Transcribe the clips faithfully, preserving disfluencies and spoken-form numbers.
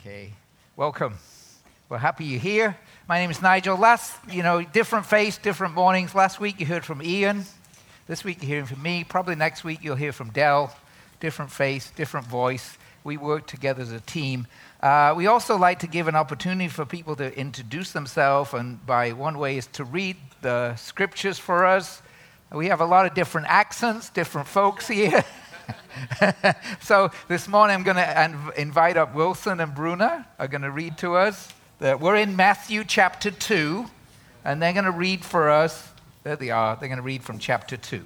Okay, welcome. We're happy you're here. My name is Nigel. Last, you know, different face, different mornings. Last week you heard from Ian. This week you're hearing from me. Probably next week you'll hear from Dell. Different face, different voice. We work together as a team. Uh, we also like to give an opportunity for people to introduce themselves, and by one way is to read the scriptures for us. We have a lot of different accents, different folks here. So this morning I'm going to inv- invite up Wilson and Bruna are going to read to us. The, we're in Matthew chapter two, and they're going to read for us. There they are. They're going to read from chapter two.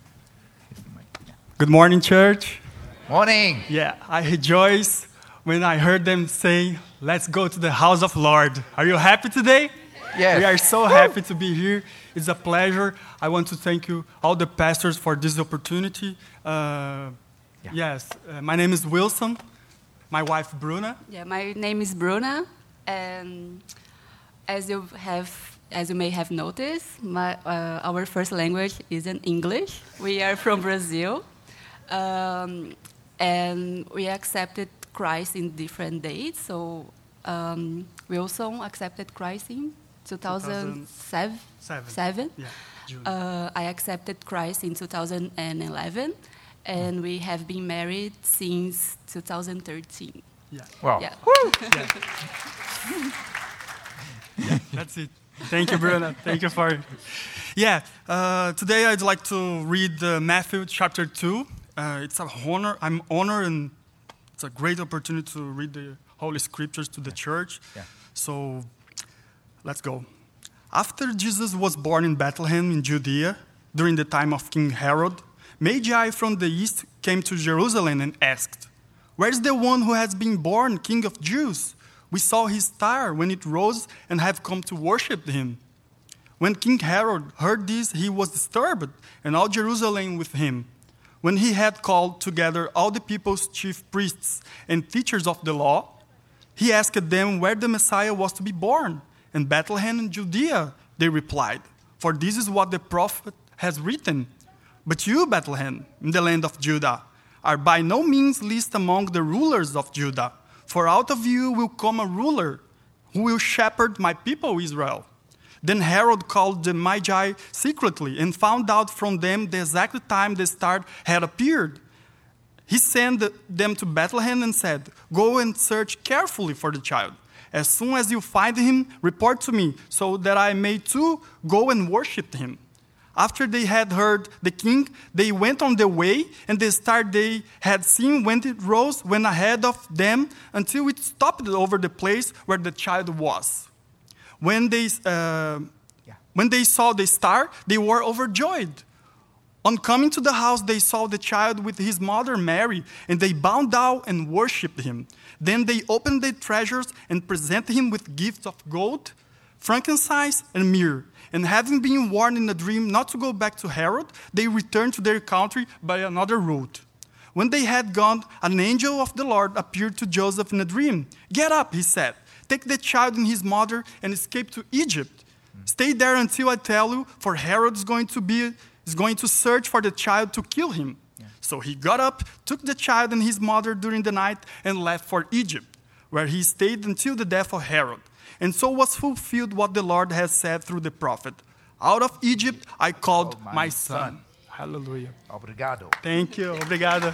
Good morning, church. Morning. Yeah, I rejoice when I heard them say, let's go to the house of Lord. Are you happy today? Yes. We are so happy to be here. It's a pleasure. I want to thank you, all the pastors, for this opportunity. Uh, yeah. Yes, uh, my name is Wilson. My wife, Bruna. Yeah, my name is Bruna, and as you have, as you may have noticed, my, uh, our first language isn't English. We are from Brazil, um, and we accepted Christ in different dates. So um, Wilson accepted Christ in two thousand seven. Seven. Seven. Yeah, June. Uh, I accepted Christ in two thousand eleven, and we have been married since two thousand thirteen. Yeah. Wow. Yeah. Yeah. Yeah, that's it. Thank you, Bruna. Thank you for... Yeah, uh, today I'd like to read uh, Matthew chapter two. Uh, it's an honor. I'm honored, and it's a great opportunity to read the Holy Scriptures to the church. Yeah. So, let's go. After Jesus was born in Bethlehem in Judea, during the time of King Herod, Magi from the east came to Jerusalem and asked, "Where is the one who has been born King of Jews? We saw his star when it rose and have come to worship him." When King Herod heard this, he was disturbed, and all Jerusalem with him. When he had called together all the people's chief priests and teachers of the law, he asked them where the Messiah was to be born. "In Bethlehem in Judea," they replied, "for this is what the prophet has written. But you, Bethlehem, in the land of Judah, are by no means least among the rulers of Judah, for out of you will come a ruler who will shepherd my people Israel." Then Herod called the Magi secretly and found out from them the exact time the star had appeared. He sent them to Bethlehem and said, "Go and search carefully for the child. As soon as you find him, report to me, so that I may too go and worship him." After they had heard the king, they went on their way, and the star they had seen when it rose went ahead of them until it stopped over the place where the child was. When they, uh, Yeah. when they saw the star, they were overjoyed. On coming to the house, they saw the child with his mother Mary, and they bowed down and worshipped him. Then they opened their treasures and presented him with gifts of gold, frankincense, and myrrh. And having been warned in a dream not to go back to Herod, they returned to their country by another route. When they had gone, an angel of the Lord appeared to Joseph in a dream. "Get up," he said. "Take the child and his mother and escape to Egypt. Stay there until I tell you, for Herod is going to be is going to search for the child to kill him." Yeah. So he got up, took the child and his mother during the night, and left for Egypt, where he stayed until the death of Herod. And so was fulfilled what the Lord has said through the prophet, "Out of Egypt I called Oh, my my son." son. Hallelujah. Obrigado. Thank you. Obrigado.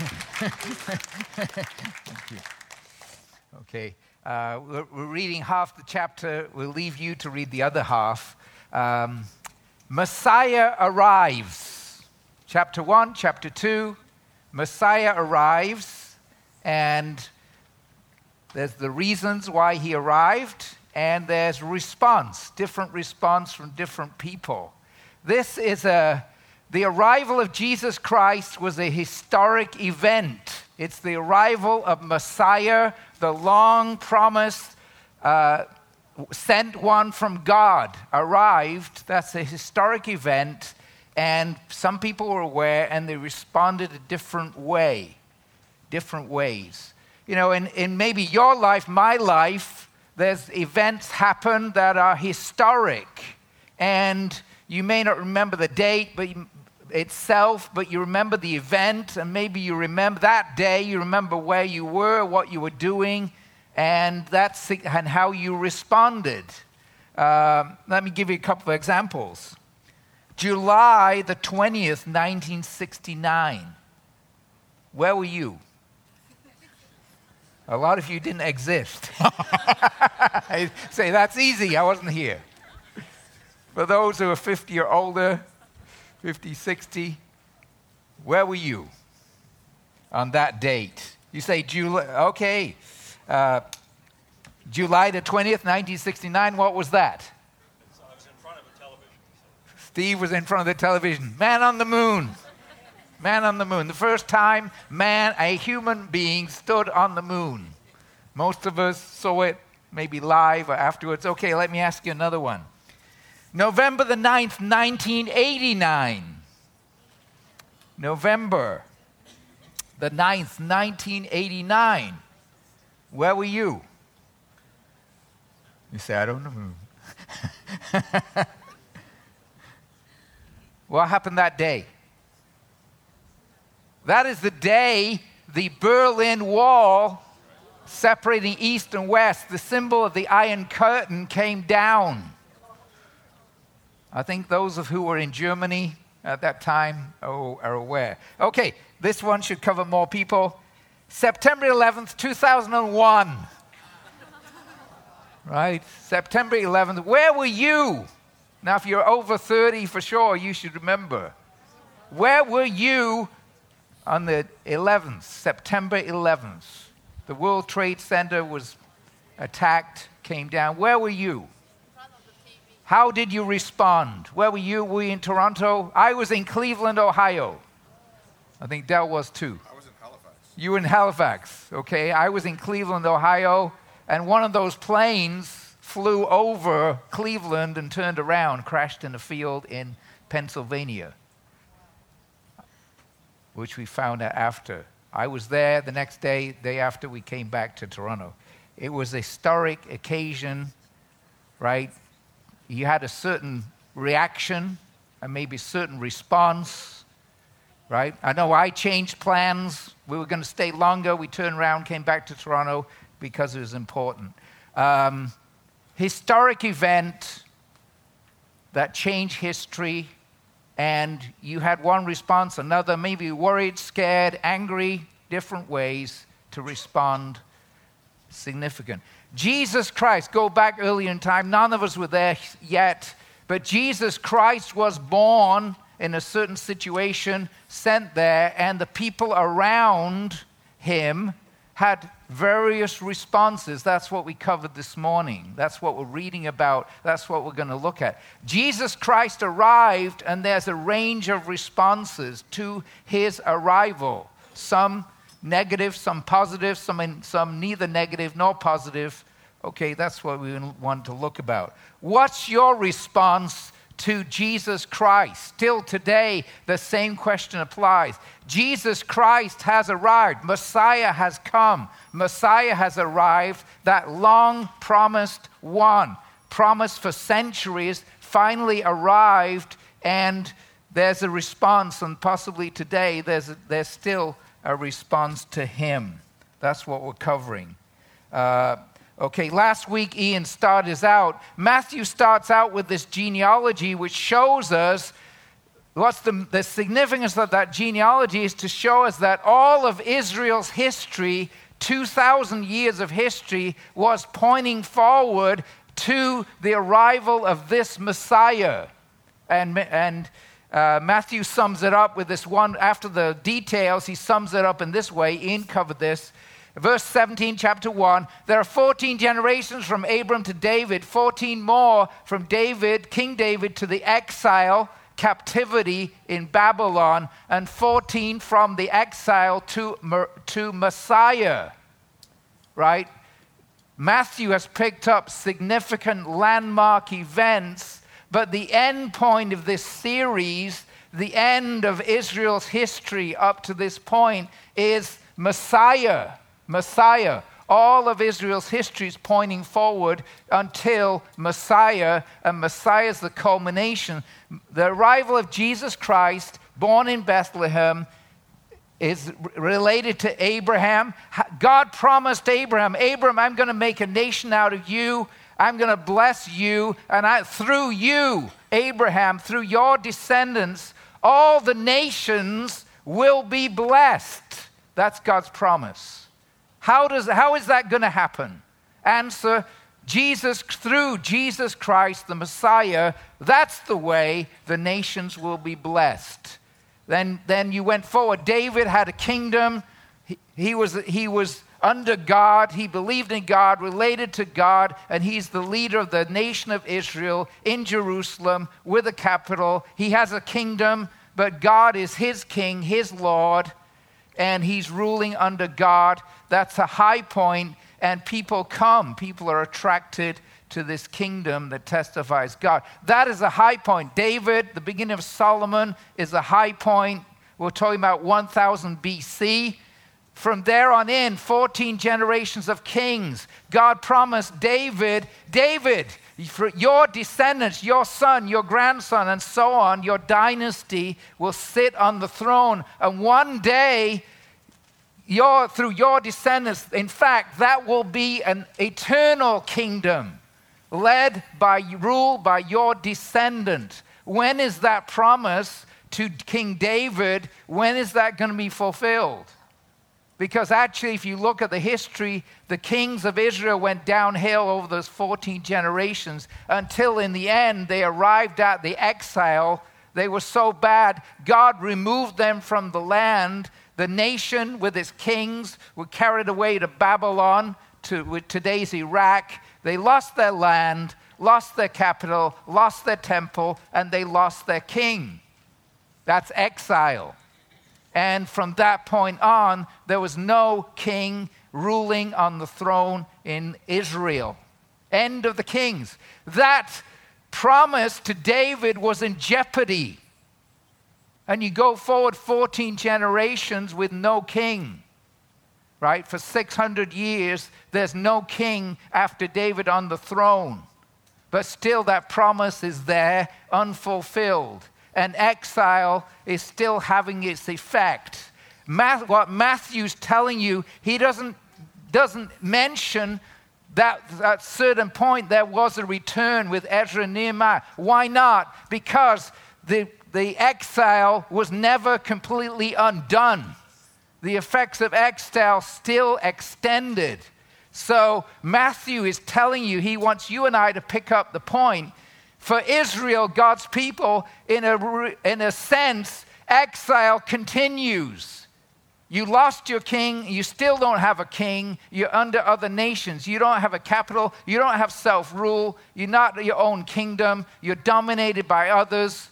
Thank you. Okay. Uh, we're, we're reading half the chapter. We'll leave you to read the other half. Um, Messiah arrives. Chapter one, chapter two. Messiah arrives, and there's the reasons why he arrived, and there's response, different response from different people. This is a, the arrival of Jesus Christ was a historic event. It's the arrival of Messiah, the long-promised, uh, sent one from God, arrived. That's a historic event, and some people were aware, and they responded a different way, different ways. You know, in, in maybe your life, my life, there's events happen that are historic, and you may not remember the date, but you, itself, but you remember the event, and maybe you remember that day, you remember where you were, what you were doing, and that's and how you responded. Um, let me give you a couple of examples. July the twentieth, nineteen sixty-nine. Where were you? A lot of you didn't exist. I say, that's easy, I wasn't here. For those who are fifty or older, fifty, sixty, where were you on that date? You say, July, okay, uh, July the twentieth, nineteen sixty-nine, what was that? I was in front of a television. Steve was in front of the television. Man on the moon. Man on the moon. The first time man, a human being, stood on the moon. Most of us saw it maybe live or afterwards. Okay, let me ask you another one. November the ninth, nineteen eighty-nine. November the ninth, nineteen eighty-nine. Where were you? You say, I don't know. What happened that day? That is the day the Berlin Wall, separating East and West, the symbol of the Iron Curtain, came down. I think those of who were in Germany at that time oh, are aware. Okay, this one should cover more people. September eleventh, two thousand one. Right? September eleventh. Where were you? Now, if you're over thirty, for sure, you should remember. Where were you on the eleventh, September eleventh? The World Trade Center was attacked, came down. Where were you? How did you respond? Where were you? Were you in Toronto? I was in Cleveland, Ohio. I think Del was too. I was in Halifax. You were in Halifax, okay. I was in Cleveland, Ohio, and one of those planes flew over Cleveland and turned around, crashed in a field in Pennsylvania, which we found out after. I was there the next day, day after we came back to Toronto. It was a historic occasion, right? You had a certain reaction and maybe a certain response, right? I know I changed plans. We were going to stay longer. We turned around, came back to Toronto because it was important. Um, historic event that changed history, and you had one response, another, maybe worried, scared, angry, different ways to respond. Significant. Jesus Christ, go back earlier in time, none of us were there yet, but Jesus Christ was born in a certain situation, sent there, and the people around him had various responses. That's what we covered this morning. That's what we're reading about. That's what we're going to look at. Jesus Christ arrived, and there's a range of responses to his arrival. Some negative, some positive, some, in, some neither negative nor positive. Okay, that's what we want to look about. What's your response to Jesus Christ? Still today, the same question applies. Jesus Christ has arrived. Messiah has come. Messiah has arrived. That long-promised one, promised for centuries, finally arrived, and there's a response, and possibly today there's, a, there's still a response to him. That's what we're covering. Uh, okay, last week Ian started us out. Matthew starts out with this genealogy which shows us what's the, the significance of that genealogy is to show us that all of Israel's history, two thousand years of history, was pointing forward to the arrival of this Messiah. And, and Uh, Matthew sums it up with this one, after the details, he sums it up in this way. Ian covered this. Verse seventeen, chapter one, there are fourteen generations from Abram to David, fourteen more from David, King David, to the exile, captivity in Babylon, and fourteen from the exile to, to Messiah, right? Matthew has picked up significant landmark events. But the end point of this series, the end of Israel's history up to this point, is Messiah. Messiah. All of Israel's history is pointing forward until Messiah, and Messiah is the culmination. The arrival of Jesus Christ, born in Bethlehem, is related to Abraham. God promised Abraham, Abraham, I'm going to make a nation out of you. I'm going to bless you. And I, through you, Abraham, through your descendants, all the nations will be blessed. That's God's promise. How does, how is that going to happen? Answer, Jesus, through Jesus Christ, the Messiah, that's the way the nations will be blessed. Then, then you went forward. David had a kingdom. He, he, was, he was under God. He believed in God, related to God, and he's the leader of the nation of Israel in Jerusalem with a capital. He has a kingdom, but God is his king, his Lord, and he's ruling under God. That's a high point, and people come. People are attracted to this kingdom that testifies God. That is a high point. David, the beginning of Solomon, is a high point. We're talking about one thousand B C. From there on in, fourteen generations of kings. God promised David, David, for your descendants, your son, your grandson, and so on, your dynasty will sit on the throne. And one day, your, through your descendants, in fact, that will be an eternal kingdom led by, ruled by your descendant. When is that promise to King David, when is that going to be fulfilled? Because actually, if you look at the history, the kings of Israel went downhill over those fourteen generations until in the end they arrived at the exile. They were so bad, God removed them from the land. The nation with its kings were carried away to Babylon, to with today's Iraq. They lost their land, lost their capital, lost their temple, and they lost their king. That's exile. And from that point on, there was no king ruling on the throne in Israel. End of the kings. That promise to David was in jeopardy. And you go forward fourteen generations with no king. Right? For six hundred years, there's no king after David on the throne. But still that promise is there, unfulfilled. And exile is still having its effect. Math, what Matthew's telling you, he doesn't, doesn't mention that at a certain point there was a return with Ezra and Nehemiah. Why not? Because the, the exile was never completely undone. The effects of exile still extended. So Matthew is telling you, he wants you and I to pick up the point. For Israel, God's people, in a, in a sense, exile continues. You lost your king, you still don't have a king, you're under other nations. You don't have a capital, you don't have self-rule, you're not your own kingdom, you're dominated by others.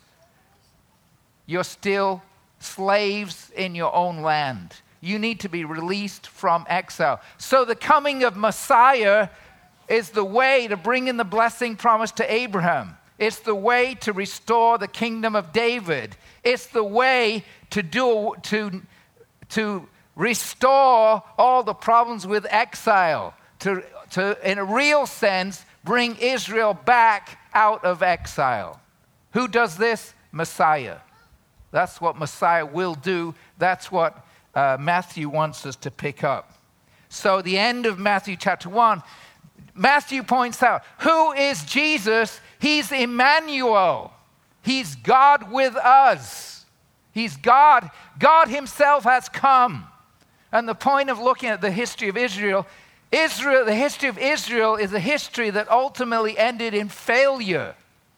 You're still slaves in your own land. You need to be released from exile. So the coming of Messiah is the way to bring in the blessing promised to Abraham. It's the way to restore the kingdom of David. It's the way to do to, to restore all the problems with exile. To, to, in a real sense, bring Israel back out of exile. Who does this? Messiah. That's what Messiah will do. That's what uh, Matthew wants us to pick up. So the end of Matthew chapter one, Matthew points out, who is Jesus? He's Emmanuel. He's God with us. He's God. God himself has come. And the point of looking at the history of Israel, Israel, the history of Israel is a history that ultimately ended in failure.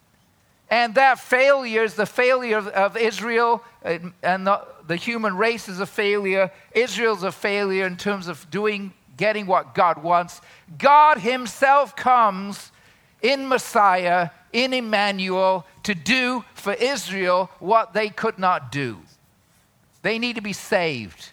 And that failure is the failure of, of Israel, and, and the, the human race is a failure. Israel's a failure in terms of doing, getting what God wants. God himself comes in Messiah, in Emmanuel, to do for Israel what they could not do. They need to be saved.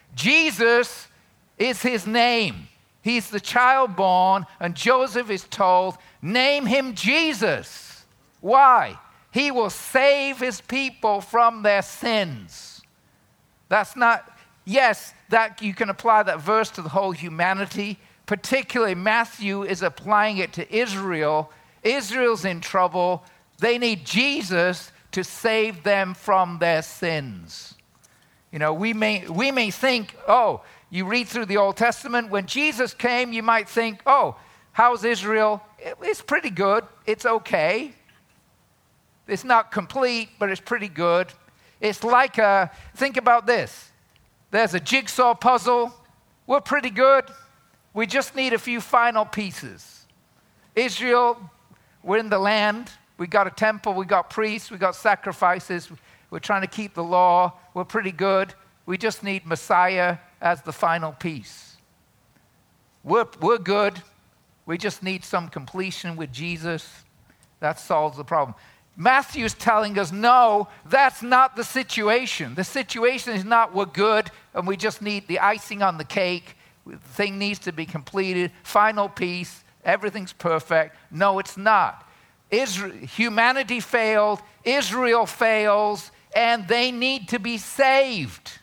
Jesus is his name. He's the child born, and Joseph is told, name him Jesus. Why? He will save his people from their sins. That's not, yes, that you can apply that verse to the whole humanity. Particularly Matthew is applying it to Israel. Israel's in trouble. They need Jesus to save them from their sins. You know, we may, we may think, oh, you read through the Old Testament, when Jesus came, you might think, oh, how's Israel? It's pretty good. It's okay. It's not complete, but it's pretty good. It's like a, think about this. There's a jigsaw puzzle. We're pretty good. We just need a few final pieces. Israel, we're in the land. We got a temple. We got priests. We got sacrifices. We're trying to keep the law. We're pretty good. We just need Messiah as the final piece. We're, we're good. We just need some completion with Jesus. That solves the problem. Matthew's telling us, no, that's not the situation. The situation is not we're good and we just need the icing on the cake. The thing needs to be completed. Final piece. Everything's perfect. No, it's not. Israel, humanity failed. Israel fails. And they need to be saved.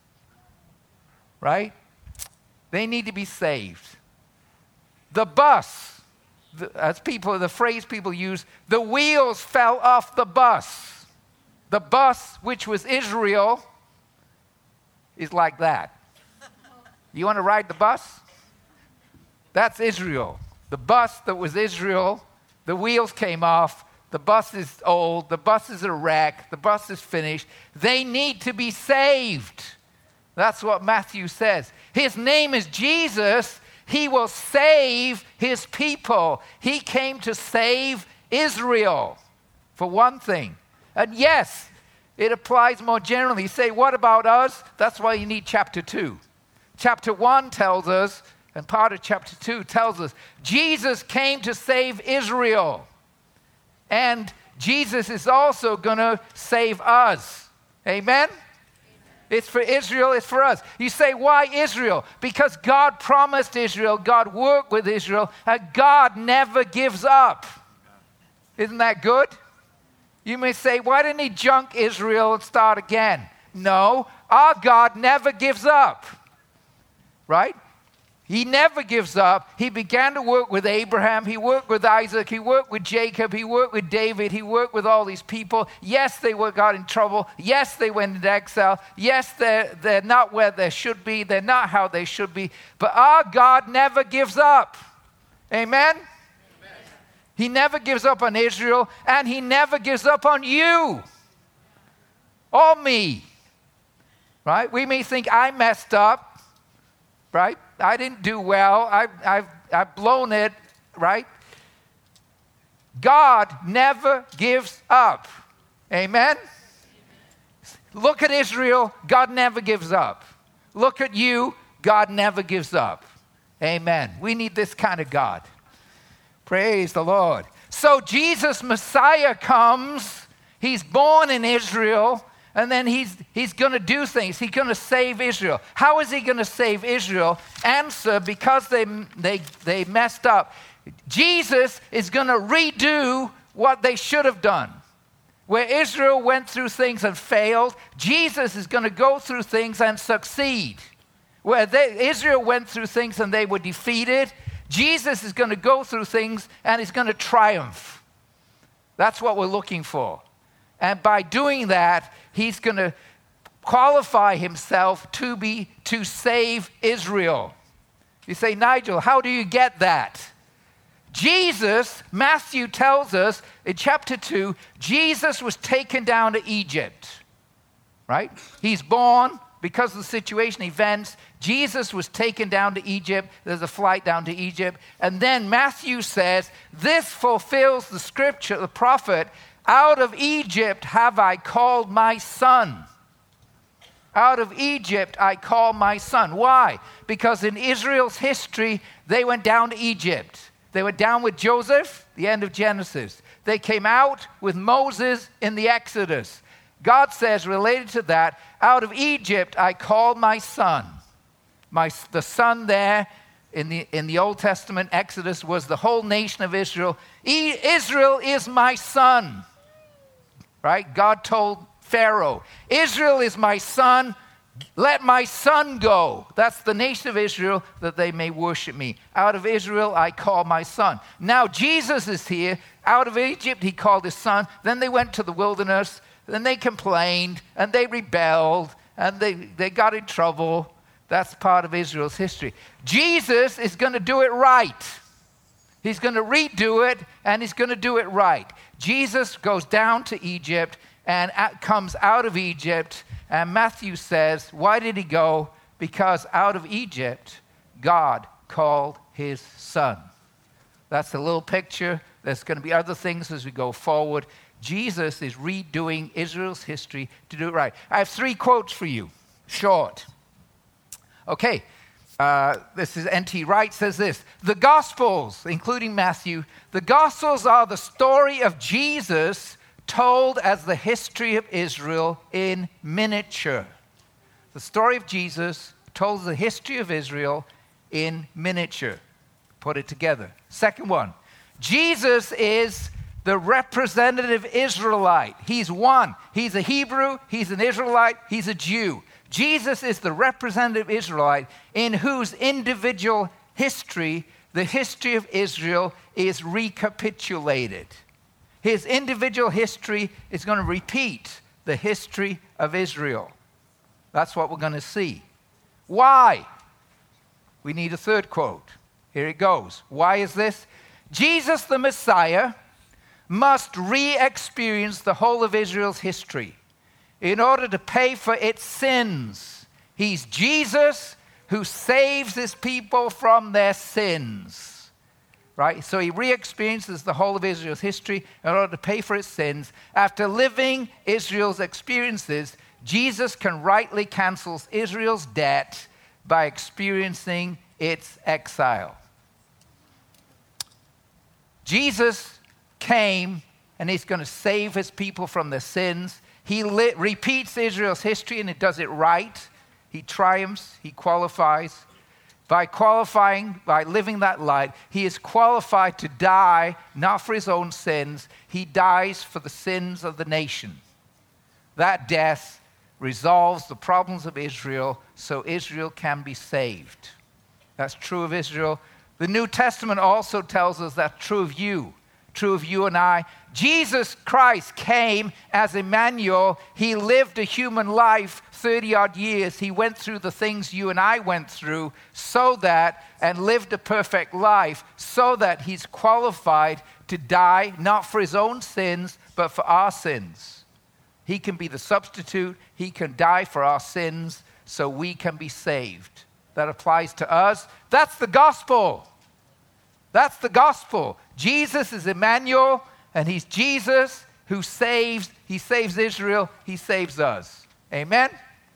Right? They need to be saved. The bus, the, as people, the phrase people use, the wheels fell off the bus. The bus, which was Israel, is like that. You want to ride the bus? That's Israel. The bus that was Israel, the wheels came off. The bus is old. The bus is a wreck. The bus is finished. They need to be saved. That's what Matthew says. His name is Jesus. He will save his people. He came to save Israel, for one thing. And yes, it applies more generally. You say, what about us? That's why you need chapter two. Chapter one tells us, and part of chapter two tells us, Jesus came to save Israel. And Jesus is also going to save us. Amen? It's for Israel, it's for us. You say, why Israel? Because God promised Israel, God worked with Israel, and God never gives up. Isn't that good? You may say, why didn't he junk Israel and start again? No, our God never gives up. Right? He never gives up. He began to work with Abraham. He worked with Isaac. He worked with Jacob. He worked with David. He worked with all these people. Yes, they were, got in trouble. Yes, they went into exile. Yes, they're, they're not where they should be. They're not how they should be. But our God never gives up. Amen? Amen. He never gives up on Israel, and he never gives up on you or me. Right? We may think I messed up. Right? I didn't do well. I, I've, I've blown it, right? God never gives up. Amen? Look at Israel. God never gives up. Look at you. God never gives up. Amen. We need this kind of God. Praise the Lord. So Jesus, Messiah, comes. He's born in Israel. And then he's, he's going to do things. He's going to save Israel. How is he going to save Israel? Answer, because they, they, they messed up. Jesus is going to redo what they should have done. Where Israel went through things and failed, Jesus is going to go through things and succeed. Where they, Israel went through things and they were defeated, Jesus is going to go through things and he's going to triumph. That's what we're looking for. And by doing that, he's going to qualify himself to be, to save Israel. You say, Nigel, how do you get that? Jesus, Matthew tells us in chapter two, Jesus was taken down to Egypt, right? He's born because of the situation, events. Jesus was taken down to Egypt. There's a flight down to Egypt. And then Matthew says, this fulfills the scripture, the prophet, out of Egypt have I called my son. Out of Egypt I call my son. Why? Because in Israel's history, they went down to Egypt. They went down with Joseph, the end of Genesis. They came out with Moses in the Exodus. God says, related to that, out of Egypt I called my son. My, the son there in the, in the Old Testament, Exodus, was the whole nation of Israel. E- Israel is my son. Right? God told Pharaoh, Israel is my son. Let my son go. That's the nation of Israel, that they may worship me. Out of Israel, I call my son. Now Jesus is here. Out of Egypt, he called his son. Then they went to the wilderness. Then they complained and they rebelled. and they, they got in trouble. That's part of Israel's history. Jesus is going to do it right. He's going to redo it, and he's going to do it right. Jesus goes down to Egypt and at, comes out of Egypt, and Matthew says, why did he go? Because out of Egypt, God called his son. That's a little picture. There's going to be other things as we go forward. Jesus is redoing Israel's history to do it right. I have three quotes for you, short. Okay, uh, this is N T Wright says this. The Gospels, including Matthew, the Gospels are the story of Jesus told as the history of Israel in miniature. The story of Jesus told as the history of Israel in miniature. Put it together. Second one, Jesus is the representative Israelite. He's one. He's a Hebrew, he's an Israelite, he's a Jew. Jesus is the representative Israelite in whose individual history the history of Israel is recapitulated. His individual history is going to repeat the history of Israel. That's what we're going to see. Why? We need a third quote. Here it goes. Why is this? Jesus the Messiah must re-experience the whole of Israel's history in order to pay for its sins. He's Jesus who saves his people from their sins. Right? So he re-experiences the whole of Israel's history in order to pay for its sins. After living Israel's experiences, Jesus can rightly cancel Israel's debt by experiencing its exile. Jesus came and he's going to save his people from their sins. He li- repeats Israel's history and he does it right. He triumphs, he qualifies. By qualifying, by living that life, he is qualified to die, not for his own sins. He dies for the sins of the nation. That death resolves the problems of Israel so Israel can be saved. That's true of Israel. The New Testament also tells us that's true of you, true of you and I. Jesus Christ came as Emmanuel. He lived a human life thirty-odd years. He went through the things you and I went through so that, and lived a perfect life, so that he's qualified to die, not for his own sins, but for our sins. He can be the substitute. He can die for our sins so we can be saved. That applies to us. That's the gospel. That's the gospel. Jesus is Emmanuel, and he's Jesus who saves. He saves Israel. He saves us. Amen?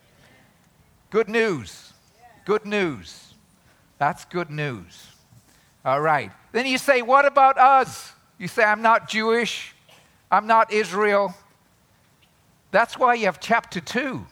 Good news. Good news. That's good news. All right. Then you say, what about us? You say, I'm not Jewish. I'm not Israel. That's why you have chapter two.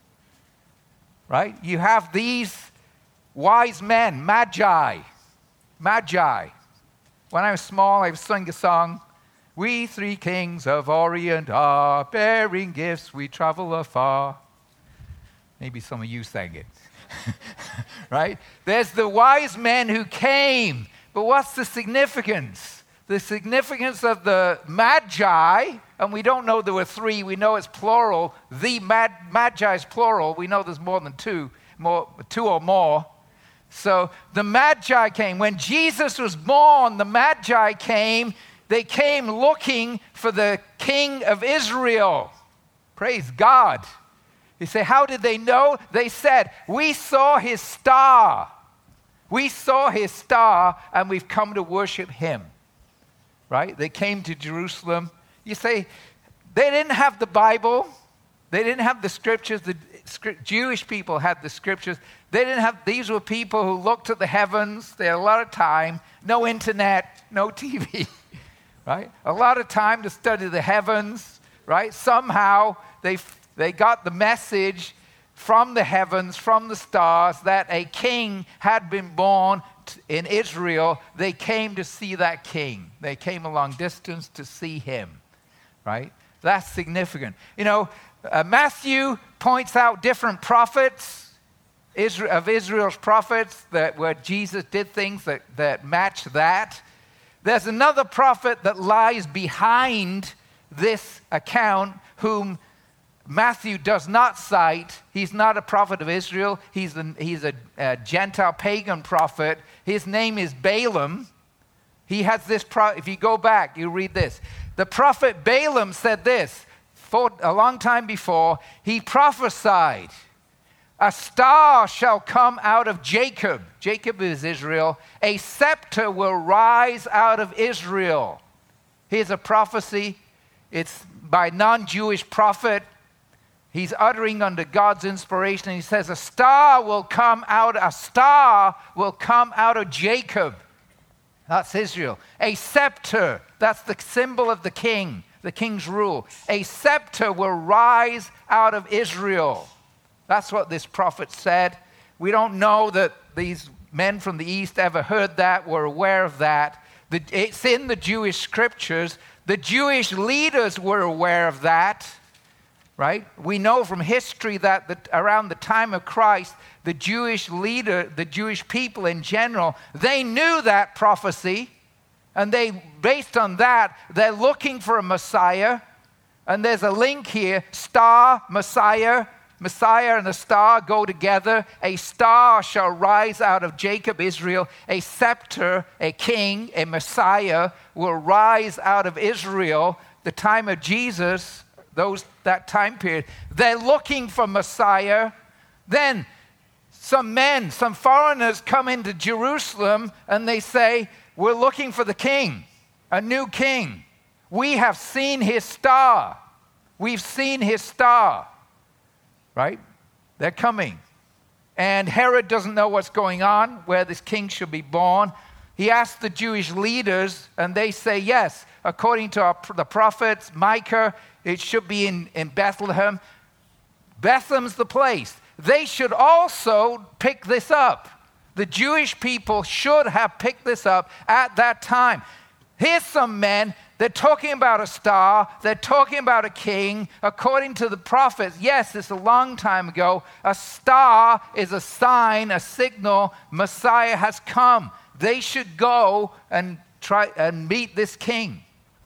Right? You have these wise men, magi. Magi. When I was small, I was singing a song. We three kings of Orient are, bearing gifts we travel afar. Maybe some of you sang it. Right? There's the wise men who came. But what's the significance? The significance of the magi, and we don't know there were three, we know it's plural. The mag- magi is plural. We know there's more than two, more, two or more. So the magi came. When Jesus was born, the magi came. They came looking for the king of Israel. Praise God. You say, how did they know? They said, we saw his star. We saw his star and we've come to worship him. Right? They came to Jerusalem. You say, they didn't have the Bible. They didn't have the scriptures. The Jewish people had the scriptures. They didn't have, these were people who looked at the heavens. They had a lot of time. No internet, no T V. Right? A lot of time to study the heavens. Right? Somehow they, they got the message from the heavens, from the stars, that a king had been born in Israel. They came to see that king. They came a long distance to see him. Right? That's significant. You know, uh, Matthew points out different prophets Israel, of Israel's prophets that where Jesus did things that, that match that. There's another prophet that lies behind this account whom Matthew does not cite. He's not a prophet of Israel. He's a, he's a, a Gentile pagan prophet. His name is Balaam. He has this, pro- if you go back, you read this. The prophet Balaam said this for a long time before. He prophesied, a star shall come out of Jacob. Jacob is Israel. A scepter will rise out of Israel. Here's a prophecy. It's by a non-Jewish prophet. He's uttering under God's inspiration. He says, a star will come out, a star will come out of Jacob. That's Israel. A scepter, that's the symbol of the king, the king's rule. A scepter will rise out of Israel. That's what this prophet said. We don't know that these men from the east ever heard that, were aware of that. The, it's in the Jewish scriptures. The Jewish leaders were aware of that. Right? We know from history that the, around the time of Christ, the Jewish leader, the Jewish people in general, they knew that prophecy. And they, based on that, they're looking for a Messiah. And there's a link here, star, Messiah. Messiah and a star go together. A star shall rise out of Jacob, Israel. A scepter, a king, a Messiah will rise out of Israel. The time of Jesus, those that time period, they're looking for Messiah. Then some men, some foreigners come into Jerusalem and they say, we're looking for the king, a new king. We have seen his star. We've seen his star. Right? They're coming. And Herod doesn't know what's going on, where this king should be born. He asks the Jewish leaders, and they say, yes, according to our, the prophets, Micah, it should be in, in Bethlehem. Bethlehem's the place. They should also pick this up. The Jewish people should have picked this up at that time. Here's some men, they're talking about a star, they're talking about a king. According to the prophets, yes, it's a long time ago, a star is a sign, a signal, Messiah has come. They should go and try and meet this king,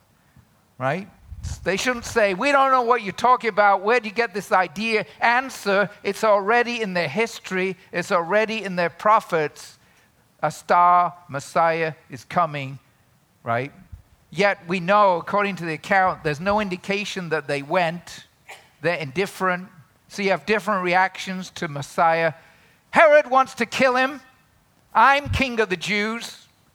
right? They shouldn't say, we don't know what you're talking about. Where do you get this idea? Answer, it's already in their history. It's already in their prophets. A star, Messiah is coming, right? Yet we know, according to the account, there's no indication that they went. They're indifferent. So you have different reactions to Messiah. Herod wants to kill him. I'm king of the Jews.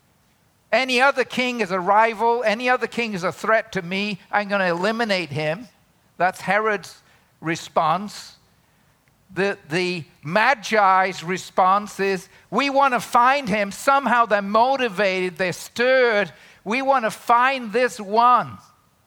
Any other king is a rival. Any other king is a threat to me. I'm going to eliminate him. That's Herod's response. The, the Magi's response is, we want to find him. Somehow they're motivated. They're stirred. We want to find this one.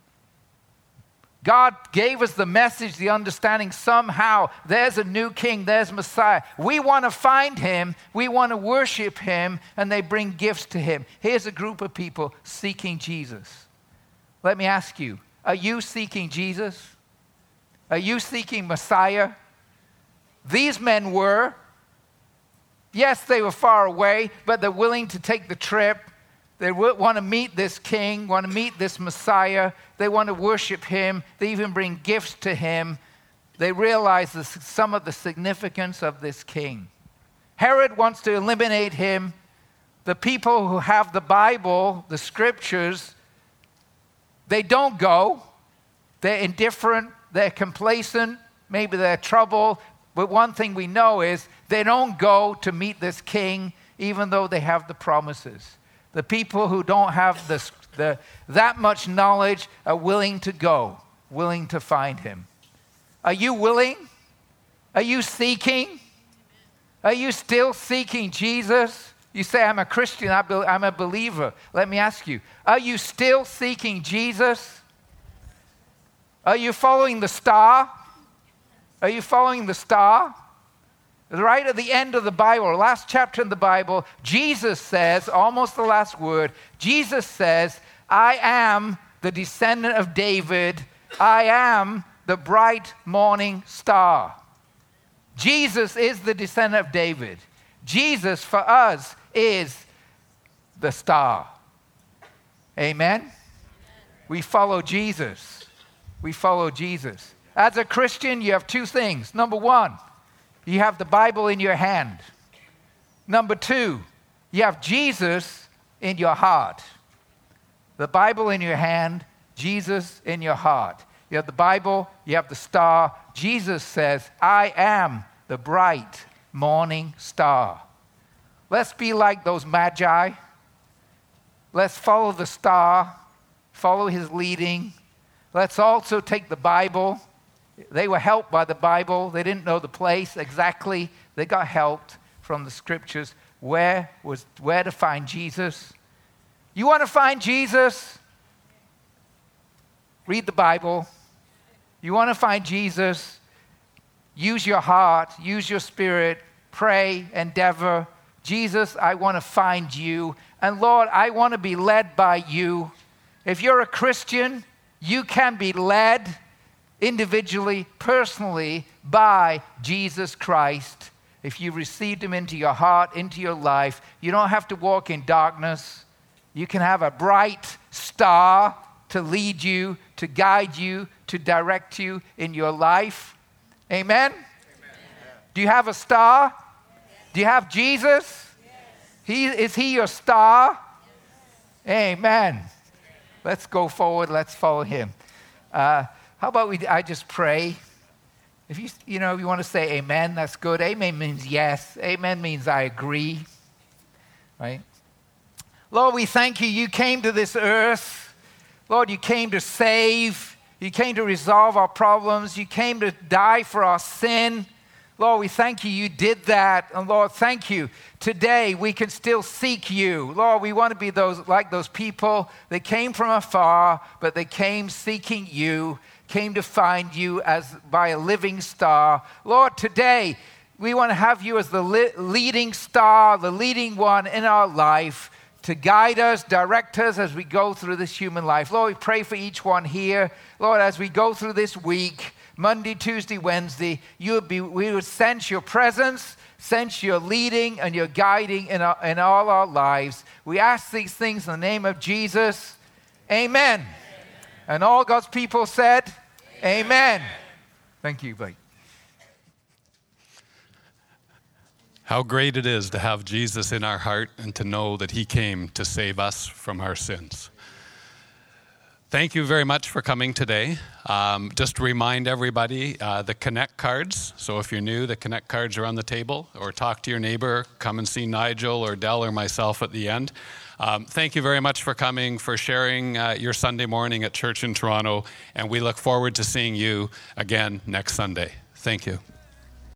God gave us the message, the understanding, somehow there's a new king, there's Messiah. We want to find him, we want to worship him, and they bring gifts to him. Here's a group of people seeking Jesus. Let me ask you, are you seeking Jesus? Are you seeking Messiah? These men were. Yes, they were far away, but they're willing to take the trip. They want to meet this king, want to meet this Messiah. They want to worship him. They even bring gifts to him. They realize the, some of the significance of this king. Herod wants to eliminate him. The people who have the Bible, the scriptures, they don't go. They're indifferent. They're complacent. Maybe they're troubled. But one thing we know is they don't go to meet this king, even though they have the promises. The people who don't have this, the, that much knowledge are willing to go, willing to find him. Are you willing? Are you seeking? Are you still seeking Jesus? You say, I'm a Christian, I'm a believer. Let me ask you, are you still seeking Jesus? Are you following the star? Are you following the star? Right at the end of the Bible, last chapter in the Bible, Jesus says, almost the last word, Jesus says, I am the descendant of David. I am the bright morning star. Jesus is the descendant of David. Jesus, for us, is the star. Amen? We follow Jesus. We follow Jesus. As a Christian, you have two things. Number one, you have the Bible in your hand. Number two, you have Jesus in your heart. The Bible in your hand, Jesus in your heart. You have the Bible, you have the star. Jesus says, I am the bright morning star. Let's be like those magi. Let's follow the star, follow his leading. Let's also take the Bible. They were helped by the Bible. They didn't know the place exactly. They got helped from the scriptures. Where was where to find Jesus? You want to find Jesus? Read the Bible. You want to find Jesus? Use your heart, use your spirit, pray, endeavor. Jesus, I want to find you. And Lord, I want to be led by you. If you're a Christian, you can be led individually, personally, by Jesus Christ. If you received him into your heart, into your life, you don't have to walk in darkness. You can have a bright star to lead you, to guide you, to direct you in your life. Amen? Amen. Do you have a star? Yes. Do you have Jesus? Yes. He, is he your star? Yes. Amen. Let's go forward. Let's follow him. Uh, how about we? I just pray. If you, you know, if you want to say amen, that's good. Amen means yes. Amen means I agree. Right? Lord, we thank you. You came to this earth. Lord, you came to save. You came to resolve our problems. You came to die for our sin. Lord, we thank you. You did that. And Lord, thank you. Today, we can still seek you. Lord, we want to be those like those people that came from afar, but they came seeking you, came to find you as by a living star. Lord, today, we want to have you as the li- leading star, the leading one in our life, to guide us, direct us as we go through this human life. Lord, we pray for each one here. Lord, as we go through this week, Monday, Tuesday, Wednesday, you would be, we would sense your presence, sense your leading and your guiding in, our, in all our lives. We ask these things in the name of Jesus. Amen. Amen. And all God's people said, Amen. Amen. Thank you, Blake. How great it is to have Jesus in our heart and to know that he came to save us from our sins. Thank you very much for coming today. Um, just to remind everybody, uh, the Connect cards. So if you're new, the Connect cards are on the table. Or talk to your neighbor, come and see Nigel or Dell or myself at the end. Um, thank you very much for coming, for sharing uh, your Sunday morning at church in Toronto. And we look forward to seeing you again next Sunday. Thank you.